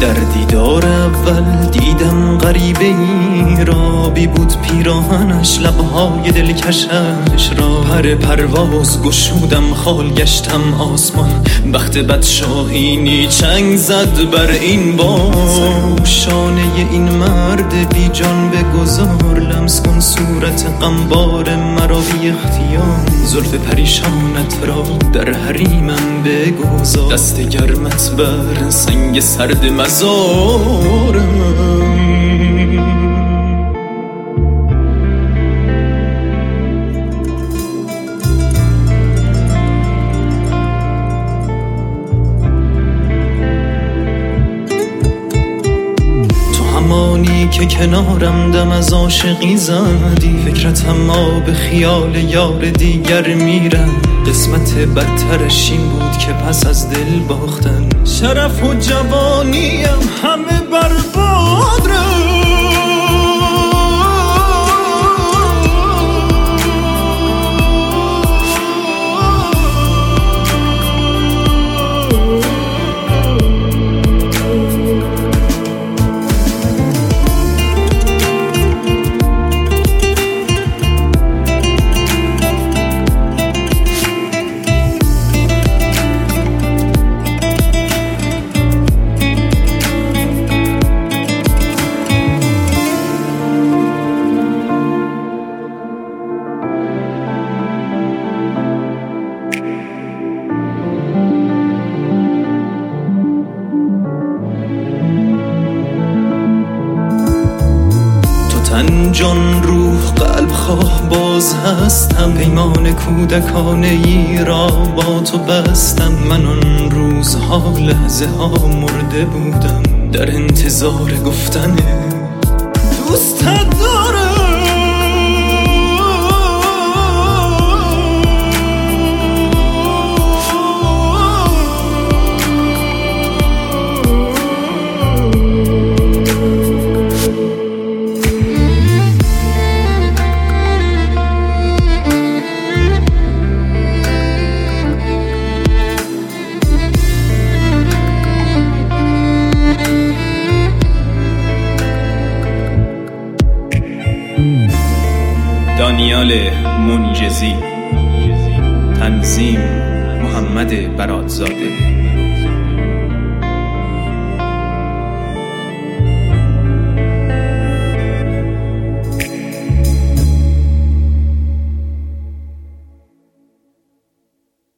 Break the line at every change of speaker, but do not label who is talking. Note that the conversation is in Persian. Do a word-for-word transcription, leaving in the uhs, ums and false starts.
در دیدار اول دیدم غریبه ای را، بی بود پیراهنش لبهای دلکشش را. پر پرواز گشودم خال گشتم آسمان، بخت بد شاهینی چنگ زد بر این بام. شانه این مرد بی جان بگذار، لمس کن صورت غمبار مرا بی اختیار. زلف پریشانت را در حریمم بگذار، دست گرمت بر سنگ سرد مزارم. همانی که کنارم دم از عاشقی زدی، فکرتم آب خیال یار دیگر میرم. قسمت بدترش این بود که پس از دل باختن، شرف و جوانیم همه برباد رفت. تن جان روح قلب خواه باز هستم، پیمان کودکانه ای را با تو بستم. من آن روزها لحظه ها مرده بودم، در انتظار گفتن دوست دارم. دانیال منجزی، تنظیم محمد برادزاده.